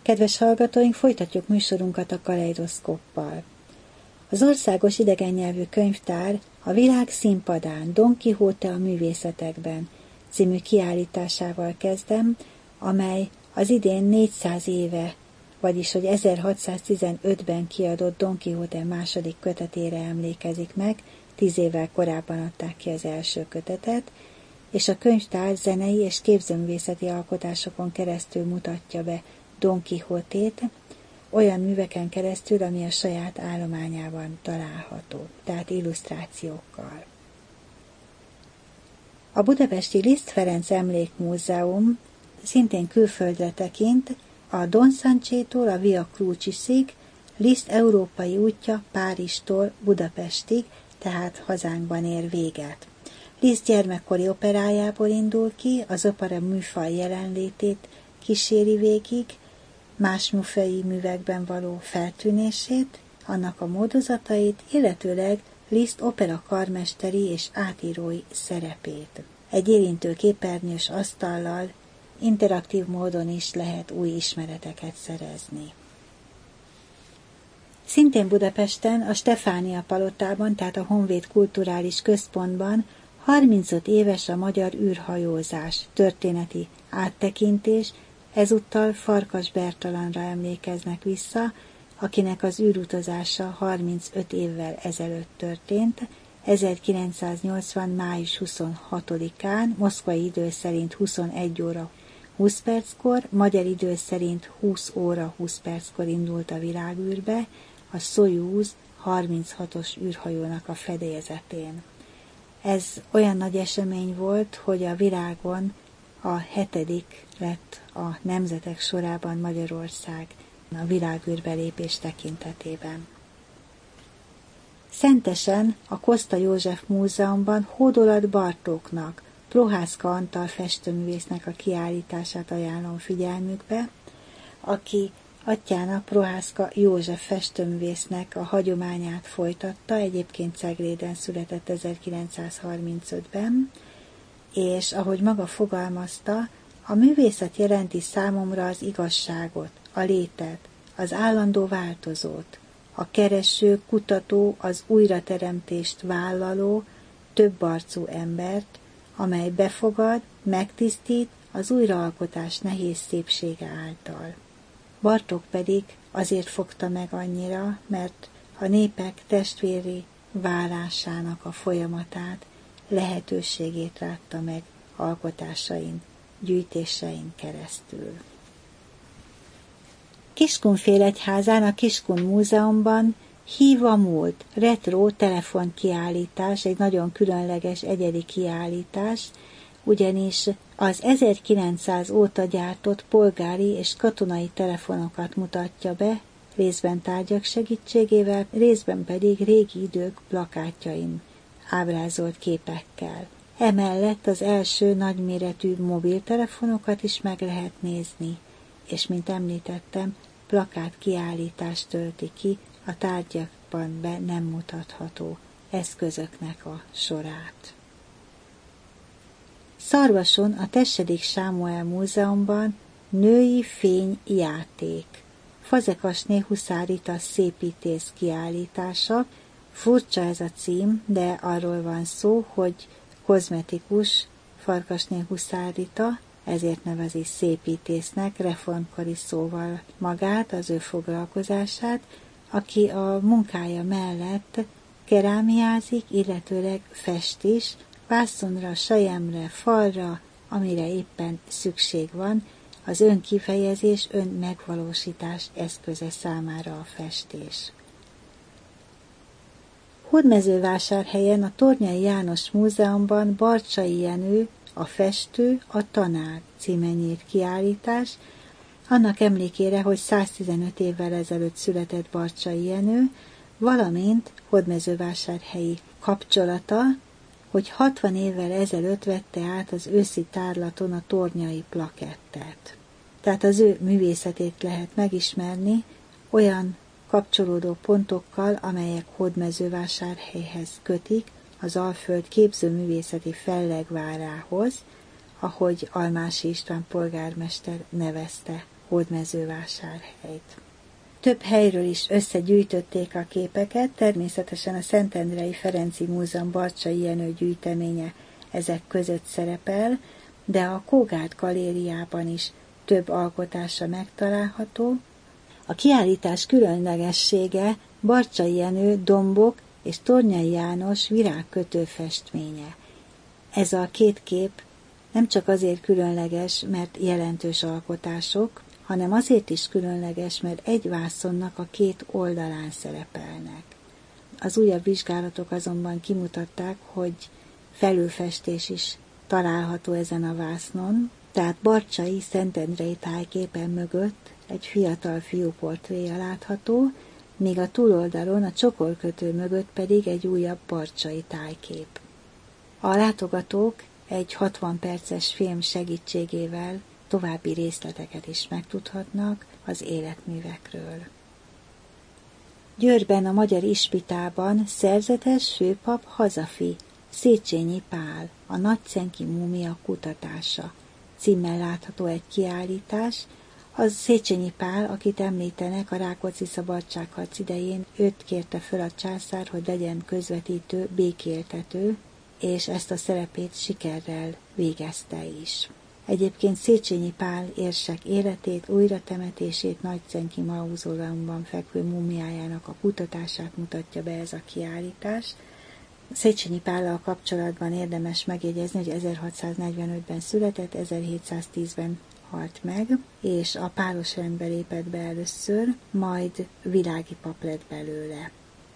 Kedves hallgatóink, folytatjuk műsorunkat a kaleidoszkóppal. Az Országos Idegennyelvű Könyvtár a világ színpadán Don Quixote a művészetekben című kiállításával kezdem, amely az idén 400 éve, vagyis hogy 1615-ben kiadott Don Quixote második kötetére emlékezik meg, 10 évvel korábban adták ki az első kötetet, és a könyvtár zenei és képzőművészeti alkotásokon keresztül mutatja be Don Quixotét, olyan műveken keresztül, ami a saját állományában található, tehát illusztrációkkal. A budapesti Liszt Ferenc Emlékmúzeum szintén külföldre tekint, a Don Sanchétól a Via Crucisig, Liszt európai útja Párizstól Budapestig, tehát hazánkban ér véget. Liszt gyermekkori operájából indul ki, az opera műfaj jelenlétét kíséri végig, más műfaji művekben való feltűnését, annak a módozatait, illetőleg Liszt opera karmesteri és átírói szerepét. Egy érintő képernyős asztallal interaktív módon is lehet új ismereteket szerezni. Szintén Budapesten, a Stefánia palotában, tehát a Honvéd Kulturális Központban 35 éves a magyar űrhajózás történeti áttekintés, ezúttal Farkas Bertalanra emlékeznek vissza, akinek az űrutazása 35 évvel ezelőtt történt, 1980. május 26-án, moszkvai idő szerint 21 óra 20 perckor, magyar idő szerint 20 óra 20 perckor indult a világűrbe, a Szojúz 36-os űrhajónak a fedélzetén. Ez olyan nagy esemény volt, hogy a világon a 7. lett a nemzetek sorában Magyarország a világűrbe lépés tekintetében. Szentesen a Koszta József Múzeumban Hódolat Bartóknak, Prohászka Antal festőművésznek a kiállítását ajánlom figyelmükbe, aki atyjának, Prohászka József festőművésznek a hagyományát folytatta, egyébként Cegléden született 1935-ben, és ahogy maga fogalmazta, a művészet jelenti számomra az igazságot, a létet, az állandó változót, a kereső, kutató, az újrateremtést vállaló, többarcú embert, amely befogad, megtisztít az újraalkotás nehéz szépsége által. Bartók pedig azért fogta meg annyira, mert a népek testvéri válásának a folyamatát, lehetőségét látta meg alkotásain, gyűjtésein keresztül. Kiskunfélegyházán, a Kiskun Múzeumban Hív a múlt, retro telefonkiállítás, egy nagyon különleges, egyedi kiállítás, ugyanis az 1900 óta gyártott polgári és katonai telefonokat mutatja be, részben tárgyak segítségével, részben pedig régi idők plakátjain ábrázolt képekkel. Emellett az első nagyméretű mobiltelefonokat is meg lehet nézni, és mint említettem, plakátkiállítást tölti ki a tárgyakban be nem mutatható eszközöknek a sorát. Szarvason, a Tessedik Sámuel Múzeumban Női fényjáték, Fazekasné Huszárita szépítész kiállítása. Furcsa ez a cím, de arról van szó, hogy kozmetikus Farkasné Huszárita, ezért nevezi szépítésznek, reformkori szóval magát, az ő foglalkozását, aki a munkája mellett kerámiázik, illetőleg fest is, vászonra, selyemre, falra, amire éppen szükség van, az önkifejezés, önmegvalósítás eszköze számára a festés. Hódmezővásárhelyen, a Tornyai János Múzeumban Barcsay Jenő, a festő, a tanár címen nyílt kiállítás, annak emlékére, hogy 115 évvel ezelőtt született Barcsay Jenő, valamint hódmezővásárhelyi kapcsolata, hogy 60 évvel ezelőtt vette át az őszi tárlaton a tornyai plakettet. Tehát az ő művészetét lehet megismerni olyan kapcsolódó pontokkal, amelyek Hódmezővásárhelyhez kötik, az Alföld képzőművészeti fellegvárához, ahogy Almási István polgármester nevezte Hódmezővásárhelyt. Több helyről is összegyűjtötték a képeket, természetesen a Szentendrei Ferenci Múzeum Barcsay Jenő gyűjteménye ezek között szerepel, de a Kógárd galériában is több alkotása megtalálható. A kiállítás különlegessége Barcsay Jenő dombok és Tornyai János virágkötő festménye. Ez a két kép nem csak azért különleges, mert jelentős alkotások, hanem azért is különleges, mert egy vászonnak a két oldalán szerepelnek. Az újabb vizsgálatok azonban kimutatták, hogy felülfestés is található ezen a vásznon, tehát Barcsay szentendrei tájképen mögött egy fiatal fiú portréja látható, míg a túloldalon a csokorkötő mögött pedig egy újabb Barcsay tájkép. A látogatók egy 60 perces film segítségével további részleteket is megtudhatnak az életművekről. Győrben a Magyar Ispitában szerzetes főpap hazafi, Széchenyi Pál, a Nagyszenki múmia kutatása címmel látható egy kiállítás. Az Széchenyi Pál, akit említenek, a Rákóczi szabadságharc idején őt kérte föl a császár, hogy legyen közvetítő, békéltető, és ezt a szerepét sikerrel végezte is. Egyébként Széchenyi Pál érsek életét, újratemetését, Nagyszenki mauzóleumban fekvő múmiájának a kutatását mutatja be ez a kiállítás. Széchenyi Pállal kapcsolatban érdemes megjegyezni, hogy 1645-ben született, 1710-ben halt meg, és a pálos rendbe lépett be először, majd világi pap lett belőle.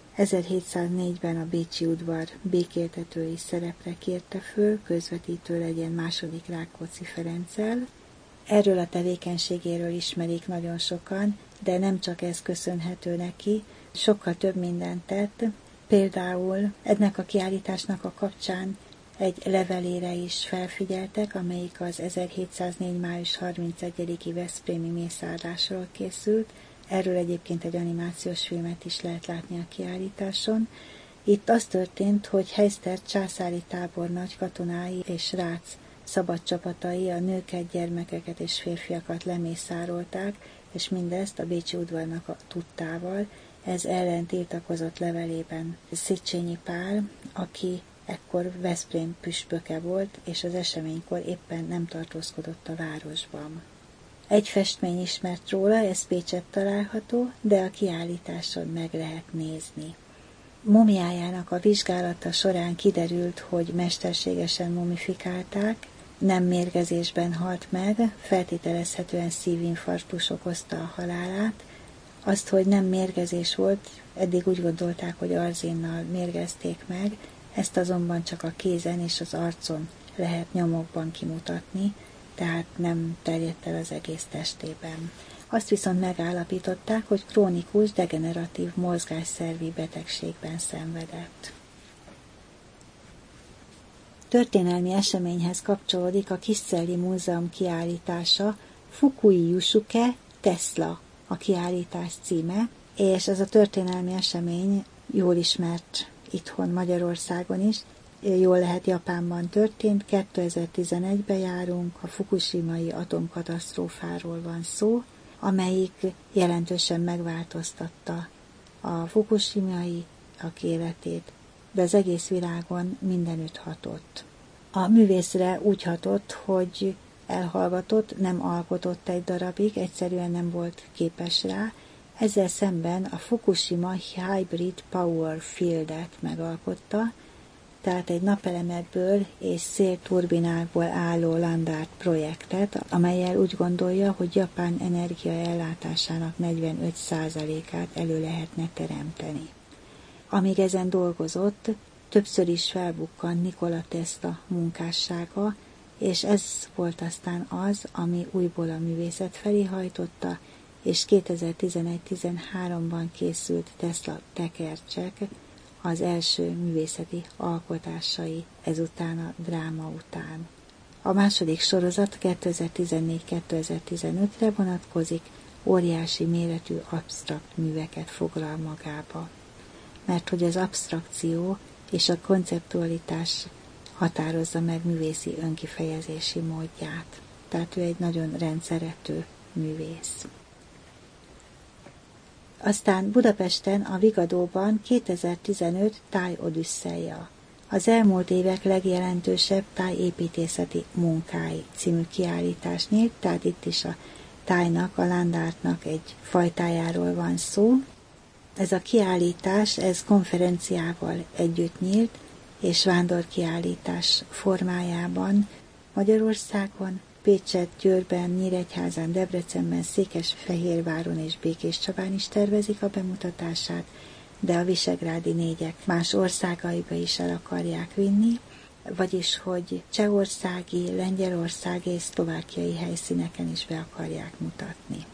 1704-ben a bécsi udvar békéltetői szerepre kérte föl, közvetítő legyen második Rákóczi Ferenccel. Erről a tevékenységéről ismerik nagyon sokan, de nem csak ez köszönhető neki, sokkal több mindent tett. Például ennek a kiállításnak a kapcsán egy levelére is felfigyeltek, amelyik az 1704. május 31-i veszprémi mészárlásról készült. Erről egyébként egy animációs filmet is lehet látni a kiállításon. Itt az történt, hogy Heiszter császári tábornagy katonái és Rác szabad csapatai a nőket, gyermekeket és férfiakat lemészárolták, és mindezt a bécsi udvarnak a tudtával. Ez ellen tiltakozott levelében Széchenyi Pál, aki ekkor Veszprém püspöke volt, és az eseménykor éppen nem tartózkodott a városban. Egy festmény ismert róla, ez Pécsett található, de a kiállításon meg lehet nézni. Mumiájának a vizsgálata során kiderült, hogy mesterségesen mumifikálták, nem mérgezésben halt meg, feltételezhetően szívinfarktus okozta a halálát. Azt, hogy nem mérgezés volt, eddig úgy gondolták, hogy arzénnal mérgezték meg, ezt azonban csak a kézen és az arcon lehet nyomokban kimutatni, tehát nem terjedt el az egész testében. Azt viszont megállapították, hogy krónikus degeneratív mozgásszervi betegségben szenvedett. Történelmi eseményhez kapcsolódik a Kiscelli Múzeum kiállítása, Fukui Yusuke Tesla a kiállítás címe, és ez a történelmi esemény jól ismert itthon Magyarországon is, jól lehet Japánban történt, 2011-ben járunk, a fukushimai atomkatasztrófáról van szó, amelyik jelentősen megváltoztatta a fukushimai életét, de az egész világon mindenütt hatott. A művészre úgy hatott, hogy elhallgatott, nem alkotott egy darabig, egyszerűen nem volt képes rá, ezzel szemben a Fukushima Hybrid Power Fieldet megalkotta, tehát egy napelemekből és szélturbinákból álló Landart projektet, amellyel úgy gondolja, hogy Japán energiaellátásának 45%-át elő lehetne teremteni. Amíg ezen dolgozott, többször is felbukkant Nikola Tesla munkássága, és ez volt aztán az, ami újból a művészet felé hajtotta, és 2011-13-ban készült Tesla tekercsek, az első művészeti alkotásai ezután a dráma után. A második sorozat 2014-2015-re vonatkozik, óriási méretű absztrakt műveket foglal magába. Mert hogy az absztrakció és a konceptualitás határozza meg művészi önkifejezési módját. Tehát ő egy nagyon rendszerető művész. Aztán Budapesten a Vigadóban 2015 Táj-Odüsszeja, az elmúlt évek legjelentősebb tájépítészeti munkái című kiállítás nyílt, tehát itt is a tájnak, a landártnak egy fajtájáról van szó. Ez a kiállítás, ez konferenciával együtt nyílt, és vándorkiállítás formájában Magyarországon, Pécset, Győrben, Nyíregyházán, Debrecenben, Székesfehérváron és Békéscsabán is tervezik a bemutatását, de a visegrádi négyek más országaiba is el akarják vinni, vagyis hogy csehországi, lengyelországi és szlovákiai helyszíneken is be akarják mutatni.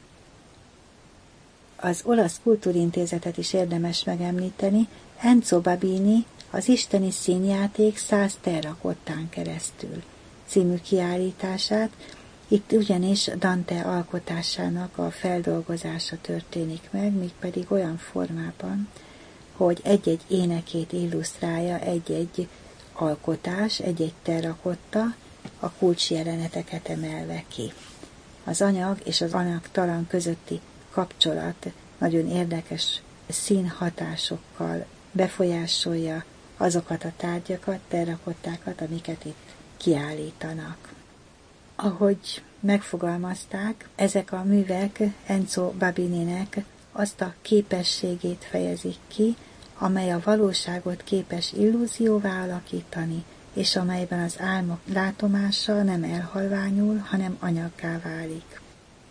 Az Olasz Kultúrintézetet is érdemes megemlíteni. Enzo Babini az Isteni színjáték 100 terrakottán keresztül című kiállítását, itt ugyanis Dante alkotásának a feldolgozása történik meg, mégpedig olyan formában, hogy egy-egy énekét illusztrálja egy-egy alkotás, egy-egy terrakotta, a kulcsjeleneteket emelve ki. Az anyag és az anyagtalan közötti kapcsolat nagyon érdekes színhatásokkal befolyásolja azokat a tárgyakat, terrakottákat, amiket itt kiállítanak. Ahogy megfogalmazták, ezek a művek Enzo Babininek azt a képességét fejezik ki, amely a valóságot képes illúzióvá alakítani, és amelyben az álmok látomása nem elhalványul, hanem anyaggá válik.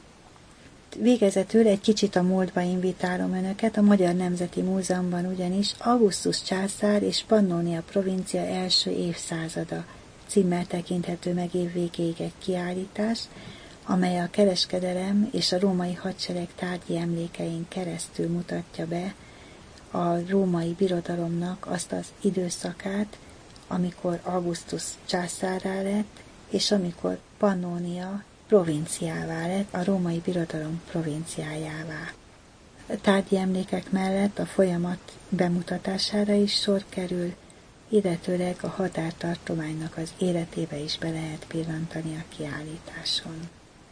Végezetül egy kicsit a múltba invitálom önöket, a Magyar Nemzeti Múzeumban ugyanis Augustus császár és Pannónia provincia első évszázada címmel tekinthető meg év végéig egy kiállítás, amely a kereskedelem és a római hadsereg tárgyi emlékein keresztül mutatja be a római birodalomnak azt az időszakát, amikor Augustus császárrá lett, és amikor Pannónia provinciává lett, a római birodalom provinciájává. A tárgyi emlékek mellett a folyamat bemutatására is sor kerül, illetőleg a határtartománynak az életébe is be lehet pillantani a kiállításon.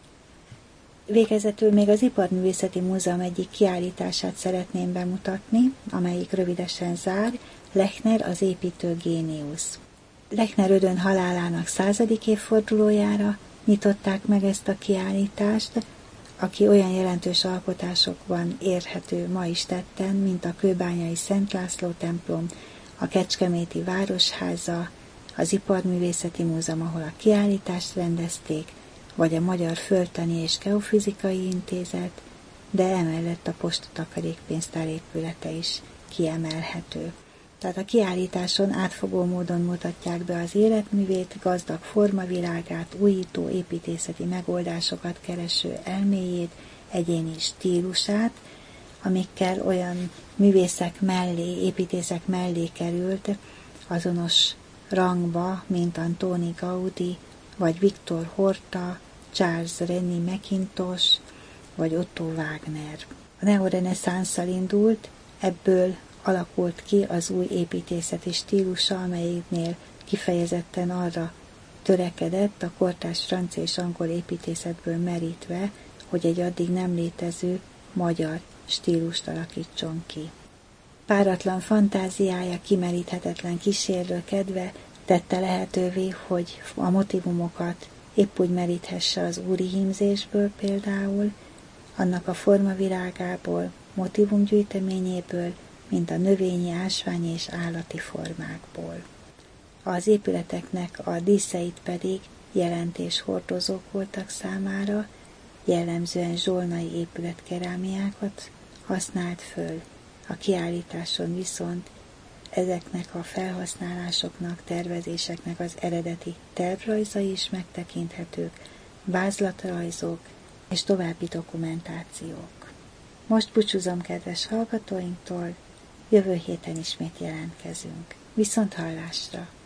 Végezetül még az Iparművészeti Múzeum egyik kiállítását szeretném bemutatni, amelyik rövidesen zár, Lechner az építő géniusz. Lechner Ödön halálának 100. évfordulójára nyitották meg ezt a kiállítást, aki olyan jelentős alkotásokban érhető ma is tetten, mint a kőbányai Szent László templom, a Kecskeméti Városháza, az Iparművészeti Múzeum, ahol a kiállítást rendezték, vagy a Magyar Földtani és Geofizikai Intézet, de emellett a Postatakarékpénztár épülete is kiemelhető. Tehát a kiállításon átfogó módon mutatják be az életművét, gazdag formavilágát, újító építészeti megoldásokat kereső elméjét, egyéni stílusát, amikkel olyan művészek mellé, építészek mellé került azonos rangba, mint Antoni Gaudi, vagy Viktor Horta, Charles Rennie Mackintosh, vagy Otto Wagner. A neoreneszánszal indult, ebből alakult ki az új építészeti stílusa, amelyiknél kifejezetten arra törekedett a kortárs francia és angol építészetből merítve, hogy egy addig nem létező magyar stílust alakítson ki. Páratlan fantáziája, kimeríthetetlen kísérlőkedve tette lehetővé, hogy a motivumokat épp úgy meríthesse az úri hímzésből például, annak a formavirágából, motivumgyűjteményéből, mint a növényi, ásványi és állati formákból. Az épületeknek a díszeit pedig jelentéshordozók voltak számára, jellemzően zsolnai épületkerámiákat használt föl. A kiállításon viszont ezeknek a felhasználásoknak, tervezéseknek az eredeti tervrajzai is megtekinthetők, vázlatrajzok és további dokumentációk. Most búcsúzom kedves hallgatóinktól, jövő héten ismét jelentkezünk. Viszont hallásra!